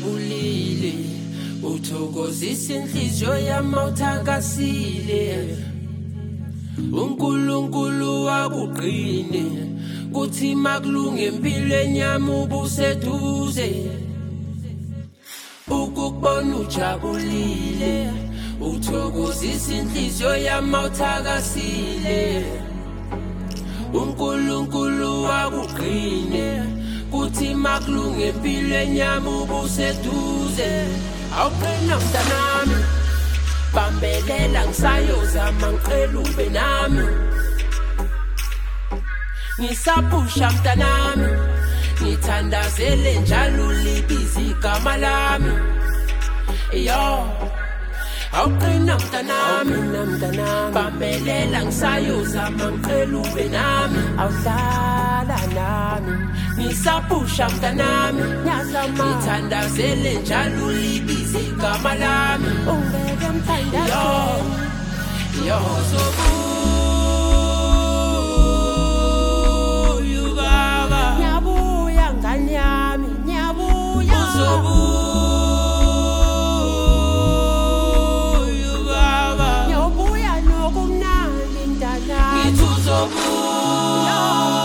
ujabulile uthokozisa inhliziyo yami uthakasile uNkulunkulu wakuqine kuthi makulunge empilweni yami ubuseduze ukubona ujabulile uthokozisa inhliziyo yami uthakasile uNkulunkulu wakuqine kuthi makulunge empilweni yami ubuseduze awuqina mntanami bambelela ngisayozama ngicela ube nami ngisapusha mntanami ngithandazele njalo ulibiza igama lami yo awuqina mntanami bambelela ngisayozama ngicela ube nami awuhlala nami ngisapusha mntanami ngithandazele njalo ulibiza igama lami ungeke mthandazele yo uzobuya baba nyabuya ngani yami nyabuya uzobuya baba nyabuya nokumnandi mntanami ngithi uzobuya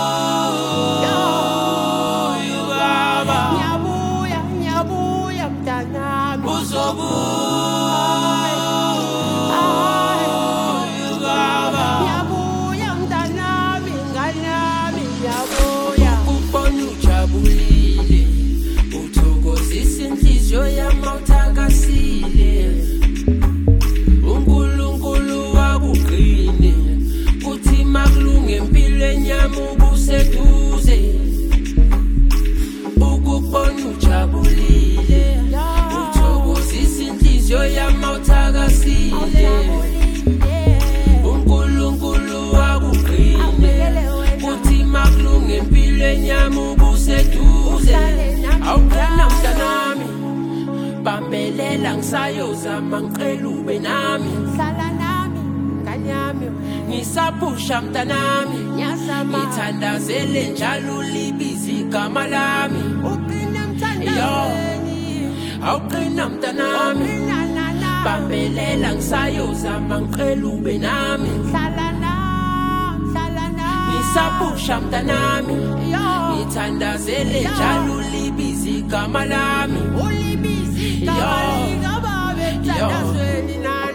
ngiyabuya mntanami nganami ngiyabuya ukubona ujabulile uthokozisa inhliziyo yami uthakasile uNkulunkulu wakuqine kuthi makulunge empilweni yami ubuseduze ukubona ujabulile inhliziyo yami uthakasile uNkulunkulu wakuqine kuthi makulunge empilweni yami ubuseduze awuqina mntanami bambelela ngisayozama ngicela ube nami hlala nami ngani yami ngisapusha mntanami ngithandazele njalo ulibiza igama lami uqina mthandazeli awuqina mntanami bambelela ngisayozama ngicela ube nami hlala nami ngisapusha mntanami ngithandazele njalo ulibiza igama lami ulibiza igama likaBaba emthandazweni